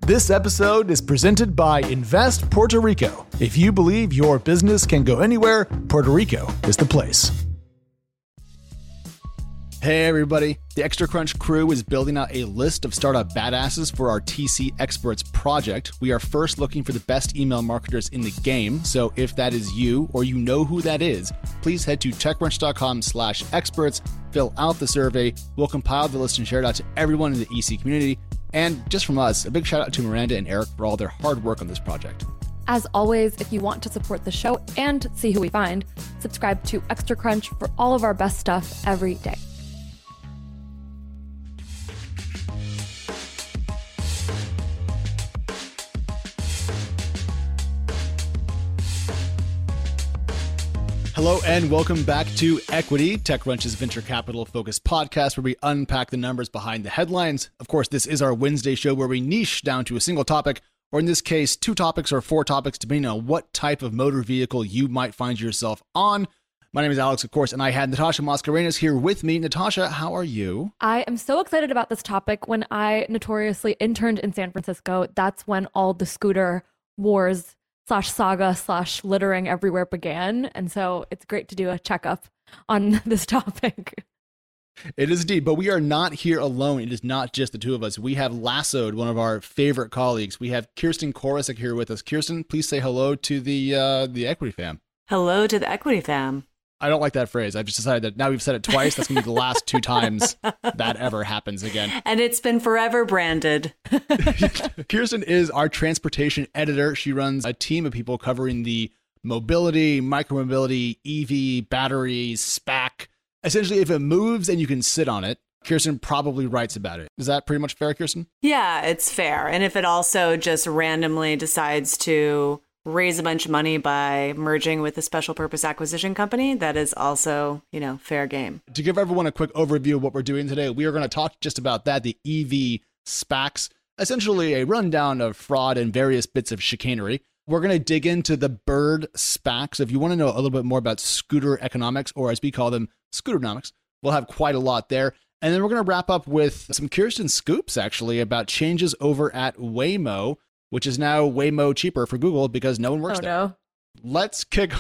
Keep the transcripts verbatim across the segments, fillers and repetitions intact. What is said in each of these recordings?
This episode is presented by Invest Puerto Rico. If you believe your business can go anywhere, Puerto Rico is the place. Hey everybody, the Extra Crunch crew is building out a list of startup badasses for our T C Experts project. We are first looking for the best email marketers in the game, so if that is you or you know who that is, please head to techcrunch.com slash experts, fill out the survey, we'll compile the list and share it out to everyone in the E C community. And just from us, a big shout out to Miranda and Eric for all their hard work on this project. As always, if you want to support the show and see who we find, subscribe to Extra Crunch for all of our best stuff every day. Hello and welcome back to Equity, TechCrunch's venture capital focused podcast where we unpack the numbers behind the headlines. Of course, this is our Wednesday show where we niche down to a single topic, or in this case, two topics or four topics, depending on what type of motor vehicle you might find yourself on. My name is Alex, of course, and I had Natasha Mascarenas here with me. Natasha, how are you? I am so excited about this topic. When I notoriously interned in San Francisco, that's when all the scooter wars slash saga slash littering everywhere began. And so it's great to do a checkup on this topic. It is indeed, but we are not here alone. It is not just the two of us. We have lassoed one of our favorite colleagues. We have Kirsten Korosek here with us. Kirsten, please say hello to the uh, the Equity fam. Hello to the Equity fam. I don't like that phrase. I've just decided that now we've said it twice. That's going to be the last two times that ever happens again. And it's been forever branded. Kirsten is our transportation editor. She runs a team of people covering the mobility, micromobility, E V, batteries, SPAC. Essentially, if it moves and you can sit on it, Kirsten probably writes about it. Is that pretty much fair, Kirsten? Yeah, it's fair. And if it also just randomly decides to raise a bunch of money by merging with a special purpose acquisition company, that is also, you know, fair game. To give everyone a quick overview of what we're doing today, we are going to talk just about that, the E V SPACs, essentially a rundown of fraud and various bits of chicanery. We're going to dig into the Bird SPACs. If you want to know a little bit more about scooter economics, or as we call them, scooternomics, we'll have quite a lot there. And then we're going to wrap up with some Kirsten scoops, actually, about changes over at Waymo, which is now Waymo cheaper for Google because no one works oh, there. No. Let's kick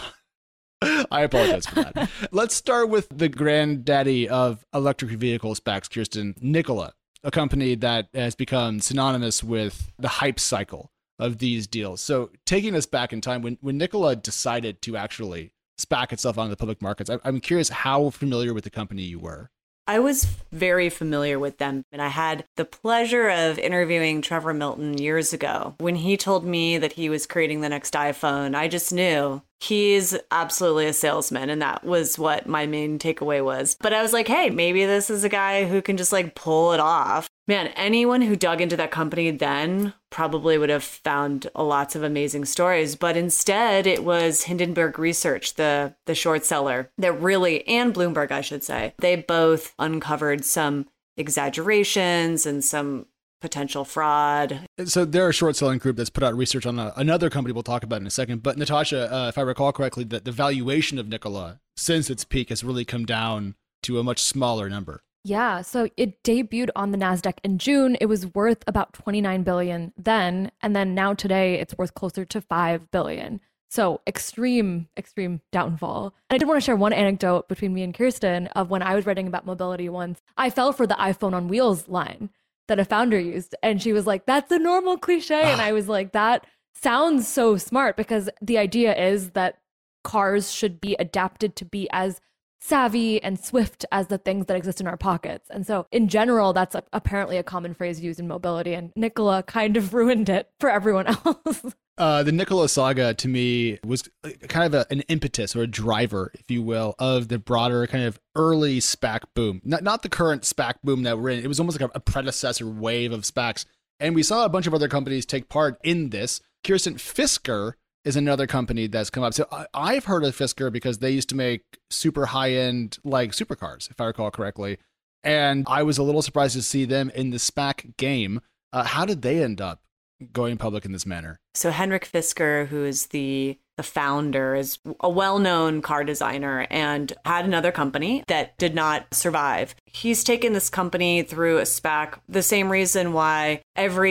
I apologize for that. Let's start with the granddaddy of electric vehicle SPACs, Kirsten, Nikola, a company that has become synonymous with the hype cycle of these deals. So taking us back in time, when, when Nikola decided to actually SPAC itself onto the public markets, I, I'm curious how familiar with the company you were. I was very familiar with them, and I had the pleasure of interviewing Trevor Milton years ago. When he told me that he was creating the next iPhone, I just knew he's absolutely a salesman, and that was what my main takeaway was. But I was like, hey, maybe this is a guy who can just like pull it off. Man, anyone who dug into that company then probably would have found lots of amazing stories. But instead, it was Hindenburg Research, the, the short seller, that really, and Bloomberg, I should say, they both uncovered some exaggerations and some potential fraud. So they're a short selling group that's put out research on a, another company we'll talk about in a second. But Natasha, uh, if I recall correctly, that the valuation of Nikola since its peak has really come down to a much smaller number. Yeah, so it debuted on the NASDAQ in June. It was worth about twenty-nine billion dollars then, and then now today it's worth closer to five billion dollars. So extreme, extreme downfall. And I did want to share one anecdote between me and Kirsten of when I was writing about mobility once. I fell for the iPhone on wheels line that a founder used, and she was like, that's a normal cliche. And I was like, that sounds so smart, because the idea is that cars should be adapted to be as savvy and swift as the things that exist in our pockets. And so in general, that's a, apparently a common phrase used in mobility, and Nikola kind of ruined it for everyone else. Uh, the Nikola saga to me was kind of a, an impetus or a driver, if you will, of the broader kind of early SPAC boom. Not, not the current SPAC boom that we're in. It was almost like a, a predecessor wave of SPACs. And we saw a bunch of other companies take part in this. Kirsten, Fisker is another company that's come up. So I, I've heard of Fisker because they used to make super high-end, like supercars, if I recall correctly. And I was a little surprised to see them in the SPAC game. Uh, how did they end up going public in this manner? So Henrik Fisker, who is the the founder, is a well-known car designer and had another company that did not survive. He's taken this company through a SPAC, the same reason why every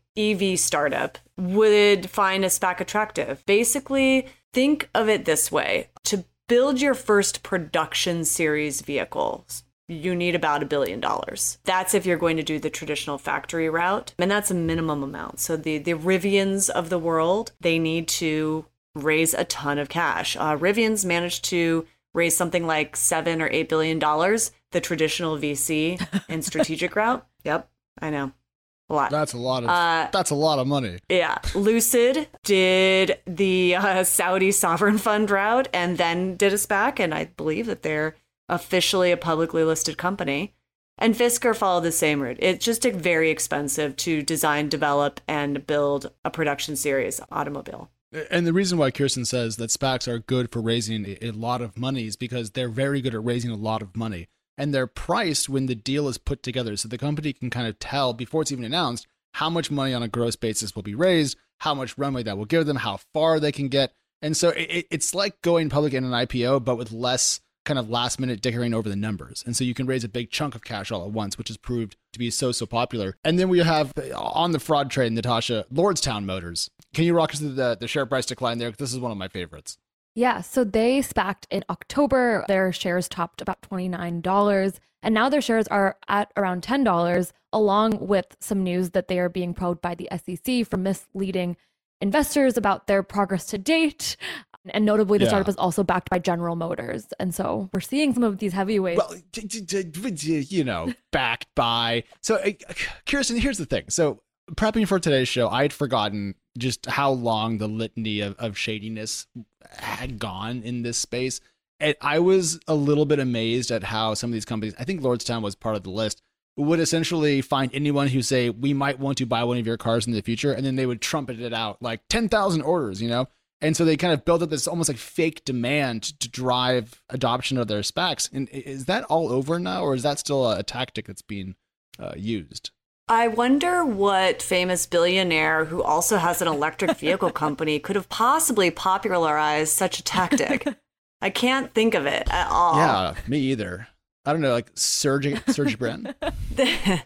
E V startup would find a SPAC attractive. Basically, think of it this way. To build your first production series vehicles, you need about a billion dollars. That's if you're going to do the traditional factory route. And that's a minimum amount. So the, the Rivians of the world, they need to raise a ton of cash. Uh, Rivian's managed to raise something like seven or eight billion dollars, the traditional V C and strategic route. Yep, I know. A lot. That's a lot of Uh, that's a lot of money. Yeah. Lucid did the uh, Saudi sovereign fund route and then did a SPAC. And I believe that they're officially a publicly listed company. And Fisker followed the same route. It's just a very expensive to design, develop, and build a production series automobile. And the reason why Kirsten says that SPACs are good for raising a, a lot of money is because they're very good at raising a lot of money. And they're priced when the deal is put together. So the company can kind of tell before it's even announced how much money on a gross basis will be raised, how much runway that will give them, how far they can get. And so it, it's like going public in an I P O, but with less kind of last minute dickering over the numbers. And so you can raise a big chunk of cash all at once, which has proved to be so, so popular. And then we have on the fraud train, Natasha, Lordstown Motors. Can you walk us through the, the share price decline there? Because this is one of my favorites. Yeah, so they SPAC'd in October. Their shares topped about twenty-nine dollars, and now their shares are at around ten dollars, along with some news that they are being probed by the S E C for misleading investors about their progress to date. And notably, the Yeah. startup is also backed by General Motors. And so we're seeing some of these heavyweights. Well, d- d- d- you know, backed by. So, uh, Kirsten, here's the thing. So, prepping for today's show, I'd forgotten just how long the litany of, of shadiness had gone in this space. And I was a little bit amazed at how some of these companies, I think Lordstown was part of the list, would essentially find anyone who say, we might want to buy one of your cars in the future. And then they would trumpet it out like ten thousand orders, you know? And so they kind of built up this almost like fake demand to drive adoption of their SPACs. And is that all over now, or is that still a tactic that's being uh, used? I wonder what famous billionaire who also has an electric vehicle company could have possibly popularized such a tactic. I can't think of it at all. Yeah, me either. I don't know, like Sergey, Sergey Brin? Yeah.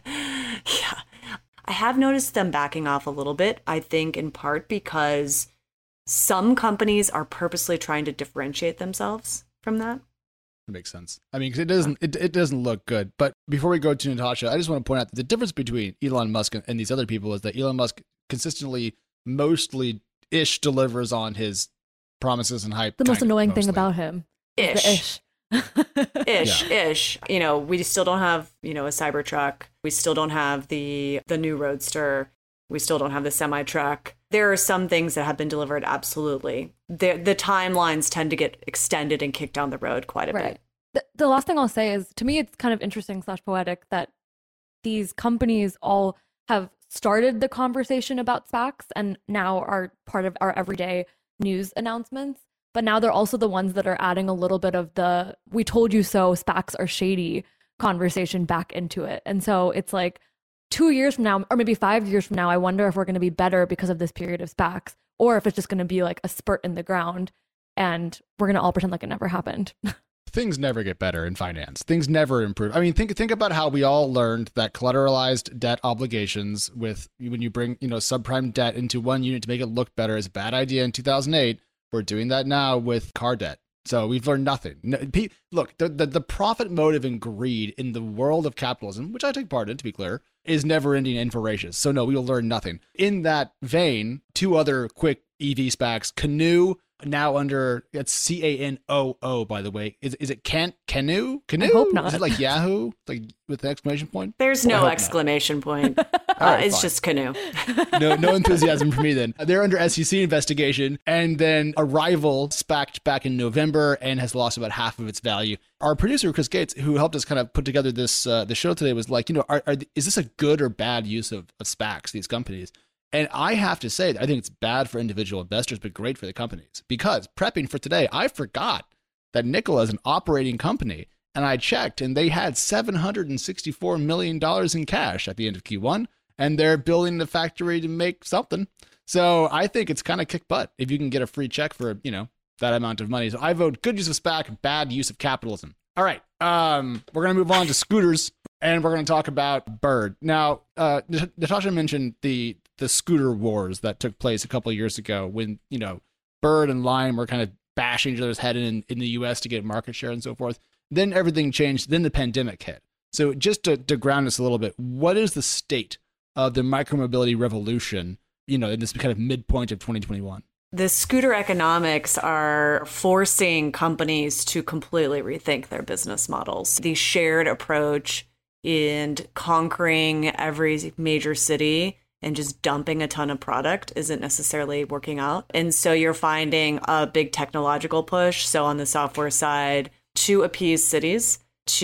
I have noticed them backing off a little bit, I think in part because some companies are purposely trying to differentiate themselves from that. That makes sense. I mean, because it doesn't it, it doesn't look good. But before we go to Natasha, I just want to point out that the difference between Elon Musk and these other people is that Elon Musk consistently, mostly ish delivers on his promises and hype. The most kind of, annoying mostly. thing about him. is the Ish. ish. Ish, Yeah. ish. You know, we still don't have, you know, a Cybertruck. We still don't have the the new Roadster. We still don't have the semi-truck. There are some things that have been delivered, absolutely. The, the timelines tend to get extended and kicked down the road quite a Right. bit. The, the last thing I'll say is, to me, it's kind of interesting slash poetic that these companies all have started the conversation about SPACs and now are part of our everyday news announcements. But now they're also the ones that are adding a little bit of the "we told you so" SPACs are shady conversation back into it. And so it's like two years from now, or maybe five years from now, I wonder if we're going to be better because of this period of SPACs, or if it's just going to be like a spurt in the ground and we're going to all pretend like it never happened. Things never get better in finance. Things never improve. I mean, think think about how we all learned that collateralized debt obligations with when you bring, you know, subprime debt into one unit to make it look better is a bad idea in two thousand eight. We're doing that now with car debt. So we've learned nothing. No, pe- look, the, the the profit motive and greed in the world of capitalism, which I take part in, to be clear, is never ending and voracious. So no, we will learn nothing. In that vein, two other quick E V SPACs, Canoo, now under, it's C A N O O, by the way. Is is it can Canoo? Canoo? I hope not. Is it like Yahoo? Like with an exclamation point? There's I no hope not. exclamation point. uh, right, it's fine. just Canoe. No, no enthusiasm for me then. They're under S E C investigation, and then Arrival SPAC'd back in November and has lost about half of its value. Our producer Chris Gates, who helped us kind of put together this uh, the show today, was like, you know, are, are is this a good or bad use of, of SPACs? These companies. And I have to say, I think it's bad for individual investors, but great for the companies. Because prepping for today, I forgot that Nikola is an operating company. And I checked, and they had seven hundred sixty-four million dollars in cash at the end of Q one. And they're building the factory to make something. So I think it's kind of kick butt if you can get a free check for, you know, that amount of money. So I vote good use of SPAC, bad use of capitalism. All right. Um, we're going to move on to scooters. And we're going to talk about Bird. Now, uh, Natasha mentioned the the scooter wars that took place a couple of years ago when, you know, Bird and Lime were kind of bashing each other's head in, in the U S to get market share and so forth. Then everything changed. Then the pandemic hit. So just to, to ground us a little bit, what is the state of the micromobility revolution, you know, in this kind of midpoint of twenty twenty-one? The scooter economics are forcing companies to completely rethink their business models. The shared approach in conquering every major city and just dumping a ton of product isn't necessarily working out. And so you're finding a big technological push. So on the software side, to appease cities,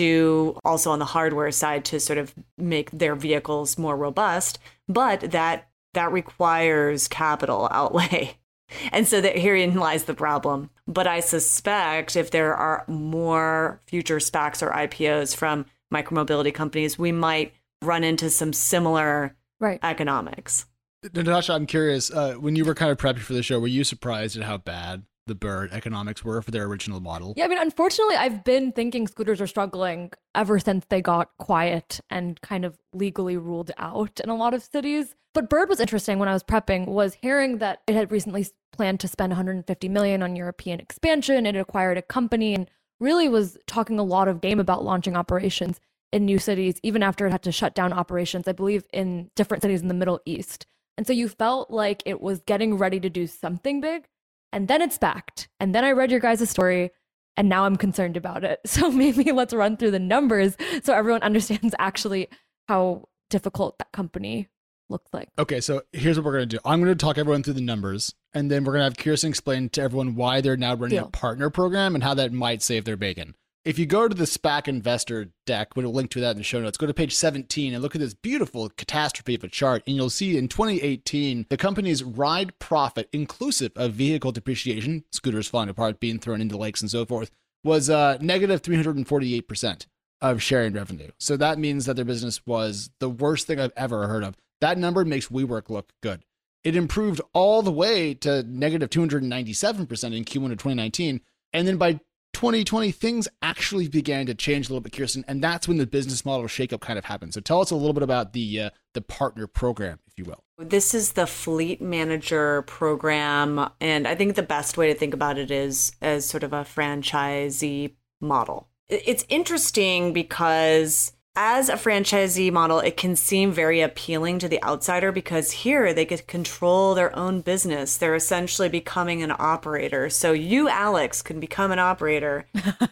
to also on the hardware side to sort of make their vehicles more robust. But that that requires capital outlay. And so that herein lies the problem. But I suspect if there are more future SPACs or I P Os from micromobility companies, we might run into some similar right. economics. Natasha, I'm curious, uh, when you were kind of prepping for the show, were you surprised at how bad the Bird economics were for their original model? Yeah, I mean, unfortunately, I've been thinking scooters are struggling ever since they got quiet and kind of legally ruled out in a lot of cities. But Bird was interesting when I was prepping, was hearing that it had recently planned to spend one hundred fifty million dollars on European expansion. It acquired a company and really was talking a lot of game about launching operations in new cities, even after it had to shut down operations, I believe, in different cities in the Middle East. And so you felt like it was getting ready to do something big. And then it's backed. And then I read your guys' story, and now I'm concerned about it. So maybe let's run through the numbers so everyone understands actually how difficult that company looks like. Okay, so here's what we're going to do. I'm going to talk everyone through the numbers, and then we're going to have Kirsten explain to everyone why they're now running Deal. a partner program and how that might save their bacon. If you go to the SPAC investor deck, we'll link to that in the show notes, go to page seventeen and look at this beautiful catastrophe of a chart. And you'll see in twenty eighteen, the company's ride profit, inclusive of vehicle depreciation, scooters falling apart, being thrown into lakes and so forth, was uh, negative three hundred forty-eight percent of sharing revenue. So that means that their business was the worst thing I've ever heard of. That number makes WeWork look good. It improved all the way to negative two hundred ninety-seven percent in Q one of twenty nineteen. And then by twenty twenty, things actually began to change a little bit, Kirsten, and that's when the business model shakeup kind of happened. So tell us a little bit about the uh, the partner program, if you will. This is the Fleet Manager program, and I think the best way to think about it is as sort of a franchisee model. It's interesting because as a franchisee model, it can seem very appealing to the outsider because here they get to control their own business. They're essentially becoming an operator. So you, Alex, can become an operator.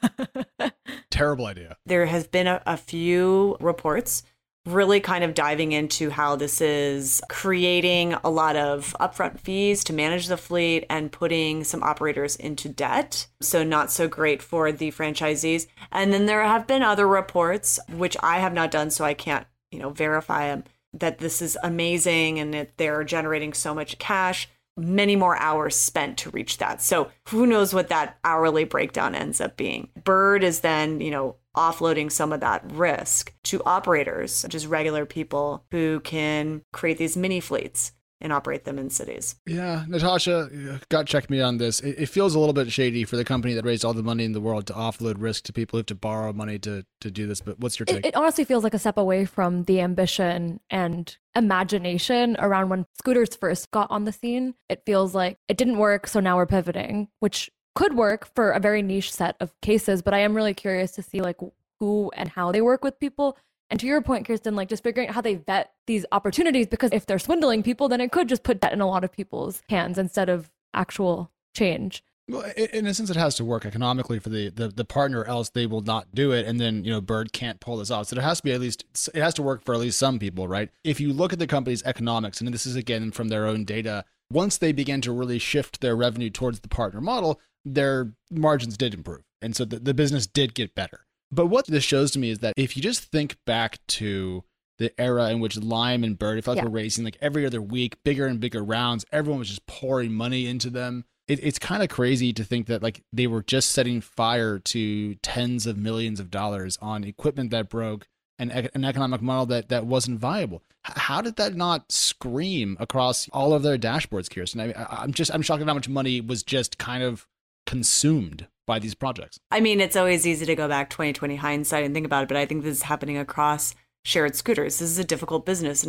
Terrible idea. There has been a, a few reports really kind of diving into how this is creating a lot of upfront fees to manage the fleet and putting some operators into debt. So not so great for the franchisees. And then there have been other reports, which I have not done, so I can't, you know, verify them, that this is amazing and that they're generating so much cash, many more hours spent to reach that. So who knows what that hourly breakdown ends up being. Bird is then, you know, offloading some of that risk to operators, just regular people who can create these mini fleets and operate them in cities. Yeah, Natasha, gut check me on this. It, it feels a little bit shady for the company that raised all the money in the world to offload risk to people who have to borrow money to, to do this. But what's your take? It, it honestly feels like a step away from the ambition and imagination around when scooters first got on the scene. It feels like it didn't work, so now we're pivoting, which could work for a very niche set of cases. But I am really curious to see like who and how they work with people. And to your point, Kirsten, like just figuring out how they vet these opportunities, because if they're swindling people, then it could just put that in a lot of people's hands instead of actual change. Well, in a sense, it has to work economically for the, the, the partner, else they will not do it. And then, you know, Bird can't pull this off. So it has to be at least, it has to work for at least some people, right? If you look at the company's economics, and this is again from their own data, once they began to really shift their revenue towards the partner model, their margins did improve. And so the, the business did get better. But what this shows to me is that if you just think back to the era in which Lime and Bird, it felt like yeah. were racing like every other week, bigger and bigger rounds, everyone was just pouring money into them. It, it's kind of crazy to think that like they were just setting fire to tens of millions of dollars on equipment that broke and an economic model that, that wasn't viable. H- how did that not scream across all of their dashboards, Kirsten? I, I, I'm just I'm shocked at how much money was just kind of consumed by these projects. I mean, it's always easy to go back twenty twenty hindsight and think about it, but I think this is happening across shared scooters. This is a difficult business in which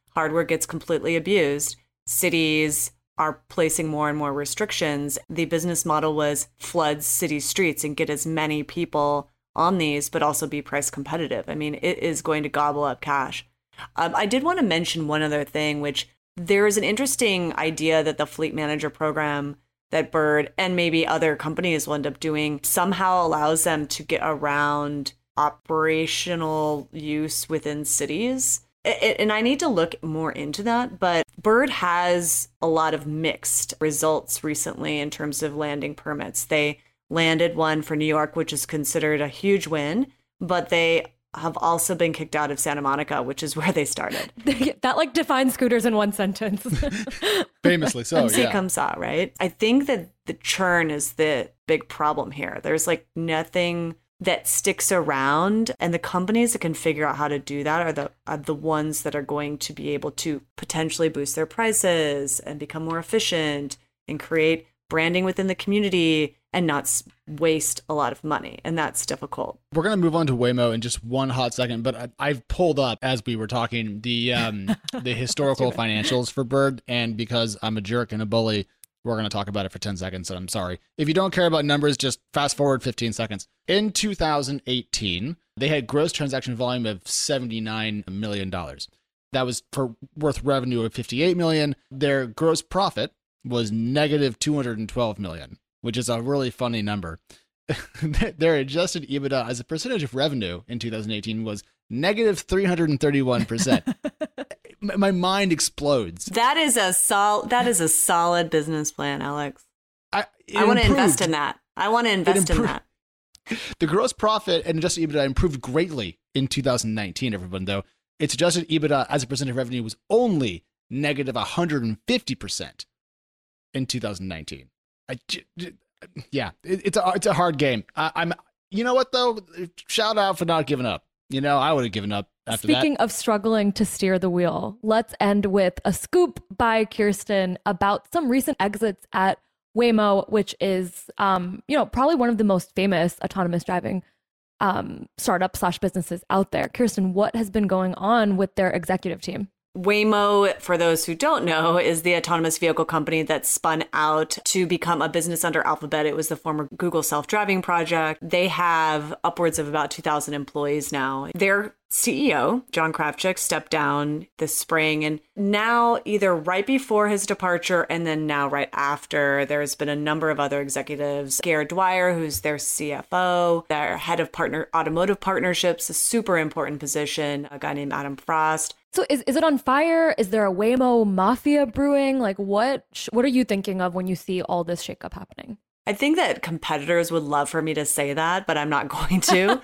hardware gets completely abused, cities are placing more and more restrictions. The business model was flood city streets and get as many people on these, but also be price competitive. I mean, it is going to gobble up cash. Um, I did want to mention one other thing, which there is an interesting idea that the fleet manager program that Bird and maybe other companies will end up doing somehow allows them to get around operational use within cities. It, and I need to look more into that, but Bird has a lot of mixed results recently in terms of landing permits. They landed one for New York, which is considered a huge win, but they have also been kicked out of Santa Monica, which is where they started. That like defines scooters in one sentence. Famously so, M C yeah. comes out, right? I think that the churn is the big problem here. There's like nothing that sticks around, and the companies that can figure out how to do that are the are the ones that are going to be able to potentially boost their prices and become more efficient and create branding within the community and not s- waste a lot of money. And that's difficult. We're going to move on to Waymo in just one hot second, but I, I've pulled up as we were talking the um, the historical financials for Bird, and because I'm a jerk and a bully, we're going to talk about it for ten seconds, so I'm sorry. If you don't care about numbers, just fast forward fifteen seconds. In two thousand eighteen, they had gross transaction volume of seventy-nine million dollars. That was for worth revenue of fifty-eight million dollars. Their gross profit was negative two hundred twelve million dollars, which is a really funny number. Their adjusted EBITDA as a percentage of revenue in two thousand eighteen was negative three hundred thirty-one percent. My mind explodes. That is a sol- that is a solid business plan, Alex. I, I want to improved. invest in that. I want to invest in that. The gross profit and adjusted EBITDA improved greatly in two thousand nineteen, everyone, though. Its adjusted EBITDA as a percent of revenue was only negative one hundred fifty percent in two thousand nineteen. I, yeah, it, it's a it's a hard game. I, I'm, you know what though? Shout out for not giving up. You know, I would have given up after Speaking that. of struggling to steer the wheel, let's end with a scoop by Kirsten about some recent exits at Waymo, which is, um, you know, probably one of the most famous autonomous driving um, startup slash businesses out there. Kirsten, what has been going on with their executive team? Waymo, for those who don't know, is the autonomous vehicle company that spun out to become a business under Alphabet. It was the former Google self-driving project. They have upwards of about two thousand employees now. Their C E O, John Kravchuk, stepped down this spring, and now either right before his departure and then now right after, there's been a number of other executives. Garrett Dwyer, who's their C F O, their head of partner automotive partnerships, a super important position, a guy named Adam Frost. So is, is it on fire? Is there a Waymo mafia brewing? Like what what are you thinking of when you see all this shakeup happening? I think that competitors would love for me to say that, but I'm not going to.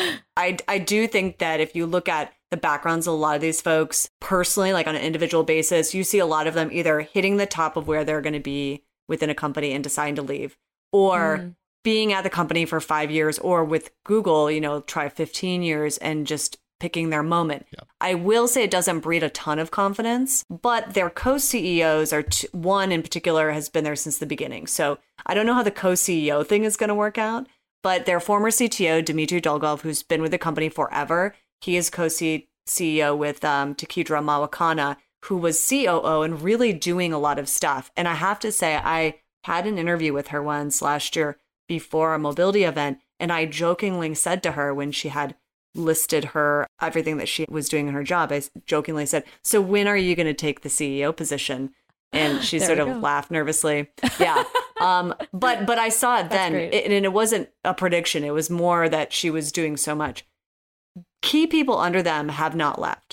I, I do think that if you look at the backgrounds of a lot of these folks personally, like on an individual basis, you see a lot of them either hitting the top of where they're going to be within a company and deciding to leave, or mm. being at the company for five years, or with Google, you know, try fifteen years and just picking their moment. Yeah. I will say it doesn't breed a ton of confidence, but their co-C E Os are, t- one in particular has been there since the beginning. So I don't know how the co-C E O thing is going to work out, but their former C T O, Dmitry Dolgov, who's been with the company forever, he is co-C E O with um, Takitra Mawakana, who was C O O and really doing a lot of stuff. And I have to say, I had an interview with her once last year before a mobility event, and I jokingly said to her when she had listed her everything that she was doing in her job, I jokingly said, so when are you going to take the C E O position? And she sort of go. laughed nervously. Yeah. um, but but I saw it then, it, and it wasn't a prediction. It was more that she was doing so much. Key people under them have not left.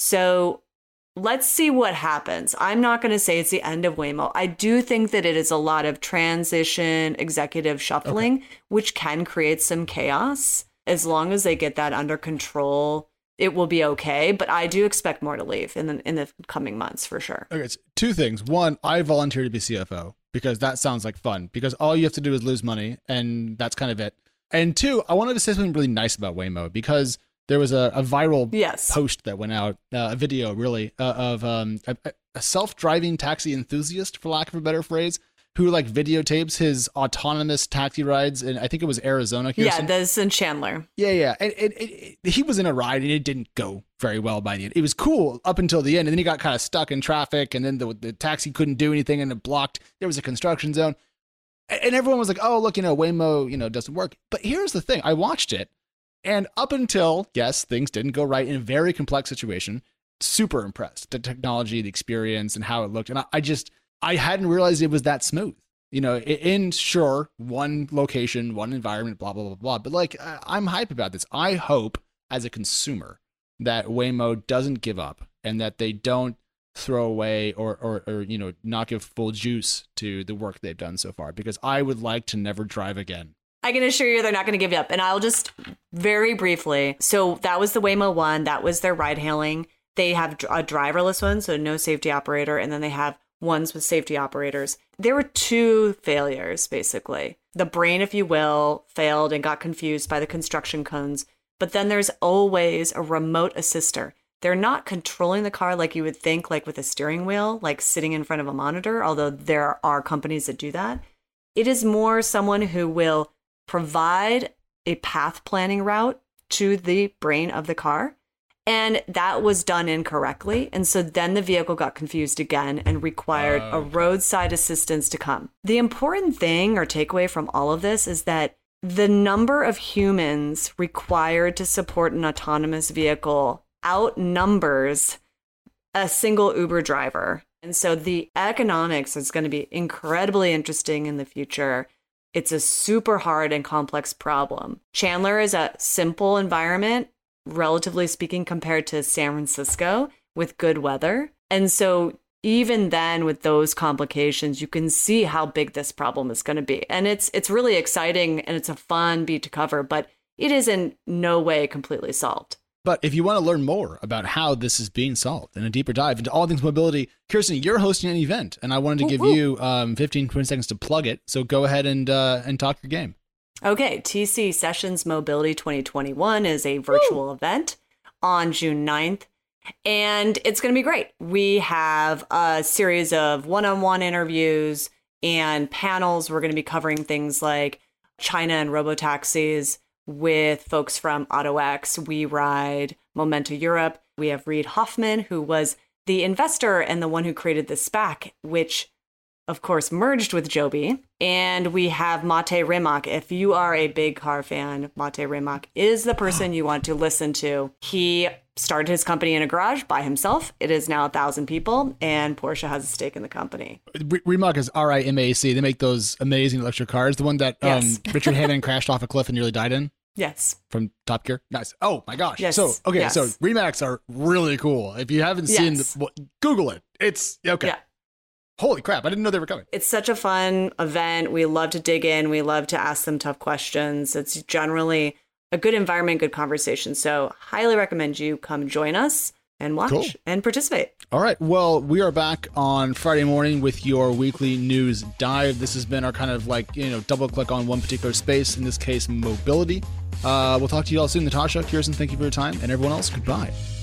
So let's see what happens. I'm not going to say it's the end of Waymo. I do think that it is a lot of transition, executive shuffling, okay. which can create some chaos. As long as they get that under control, it will be okay. But I do expect more to leave in the in the coming months for sure. Okay, so two things. One, I volunteer to be C F O because that sounds like fun. Because all you have to do is lose money, and that's kind of it. And two, I wanted to say something really nice about Waymo because there was a, a viral yes. post that went out, uh, a video really uh, of um, a, a self-driving taxi enthusiast, for lack of a better phrase, who like videotapes his autonomous taxi rides, and I think it was Arizona. Kirsten. Yeah, that's in Chandler. Yeah, yeah, and, and, and, and he was in a ride, and it didn't go very well by the end. It was cool up until the end, and then he got kind of stuck in traffic, and then the, the taxi couldn't do anything, and it blocked. There was a construction zone, and, and everyone was like, "Oh, look, you know, Waymo, you know, doesn't work." But here's the thing: I watched it, and up until yes, things didn't go right in a very complex situation. Super impressed the technology, the experience, and how it looked, and I, I just. I hadn't realized it was that smooth, you know, in sure, one location, one environment, blah, blah, blah, blah. But like, I'm hype about this. I hope as a consumer that Waymo doesn't give up and that they don't throw away or, or, or, you know, not give full juice to the work they've done so far, because I would like to never drive again. I can assure you they're not going to give you up. And I'll just very briefly. So that was the Waymo one. That was their ride hailing. They have a driverless one, so no safety operator. And then they have ones with safety operators. There were two failures, basically. The brain, if you will, failed and got confused by the construction cones. But then there's always a remote assister. They're not controlling the car like you would think, like with a steering wheel, like sitting in front of a monitor, although there are companies that do that. It is more someone who will provide a path planning route to the brain of the car. And that was done incorrectly. And so then the vehicle got confused again and required uh, a roadside assistance to come. The important thing or takeaway from all of this is that the number of humans required to support an autonomous vehicle outnumbers a single Uber driver. And so the economics is going to be incredibly interesting in the future. It's a super hard and complex problem. Chandler is a simple environment, relatively speaking, compared to San Francisco with good weather. And so even then with those complications, you can see how big this problem is going to be. And it's it's really exciting and it's a fun beat to cover, but it is in no way completely solved. But if you want to learn more about how this is being solved and a deeper dive into all things mobility, Kirsten, you're hosting an event and I wanted to ooh, give ooh. you um, fifteen, twenty seconds to plug it. So go ahead and uh, and talk your game. Okay, T C Sessions Mobility twenty twenty-one is a virtual Woo! event on June ninth, and it's going to be great. We have a series of one-on-one interviews and panels. We're going to be covering things like China and robotaxis with folks from AutoX, WeRide, Momenta Europe. We have Reid Hoffman, who was the investor and the one who created the SPAC, which of course, merged with Joby. And we have Mate Rimac. If you are a big car fan, Mate Rimac is the person you want to listen to. He started his company in a garage by himself. It is now a thousand people, and Porsche has a stake in the company. R- Rimac is R I M A C. They make those amazing electric cars. The one that um, yes. Richard Hammond crashed off a cliff and nearly died in. Yes. From Top Gear. Nice. Oh my gosh. Yes. So, okay. Yes. So Rimacs are really cool. If you haven't seen yes. the, Google it. It's okay. Yeah. Holy crap. I didn't know they were coming. It's such a fun event. We love to dig in. We love to ask them tough questions. It's generally a good environment, good conversation. So highly recommend you come join us and watch cool. and participate. All right. Well, we are back on Friday morning with your weekly news dive. This has been our kind of like, you know, double click on one particular space, in this case, mobility. Uh, we'll talk to you all soon. Natasha, Kirsten, thank you for your time. And everyone else, goodbye.